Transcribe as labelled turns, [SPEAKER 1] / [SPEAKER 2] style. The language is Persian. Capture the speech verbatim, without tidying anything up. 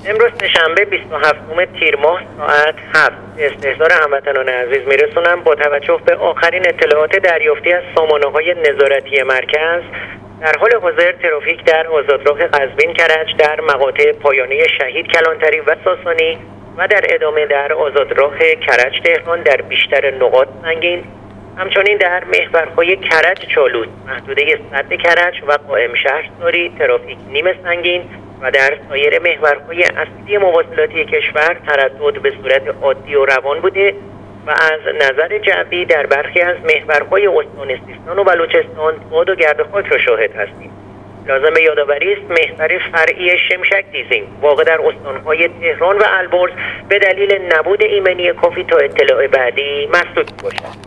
[SPEAKER 1] امروز سه‌شنبه بیست و هفتم تیر ماه ساعت هفت استحضار هموطنان عزیز میرسونم با توجه به آخرین اطلاعات دریافتی از سامانه‌های نظارتی مرکز در حال حاضر ترافیک در آزادراه قزوین کرج در مقاطع پایانی شهید کلانتری و ساسانی و در ادامه در آزادراه کرج تهران در بیشتر نقاط سنگین، همچنین در محورهای کرج چالوس، محدوده سد کرج و قائم شهرساری ترافیک نیمه سنگین و در سایر محورهای اصلی مواصلاتی کشور تردد به صورت عادی و روان بوده و از نظر جوی در برخی از محورهای استان سیستان و بلوچستان باد و گرد خاک را شاهد هستیم. لازم به یادآوری است محور فرعی شمشک دیزین واقع در استانهای تهران و البرز به دلیل نبود ایمنی کافی تا اطلاع بعدی مسدود باشد.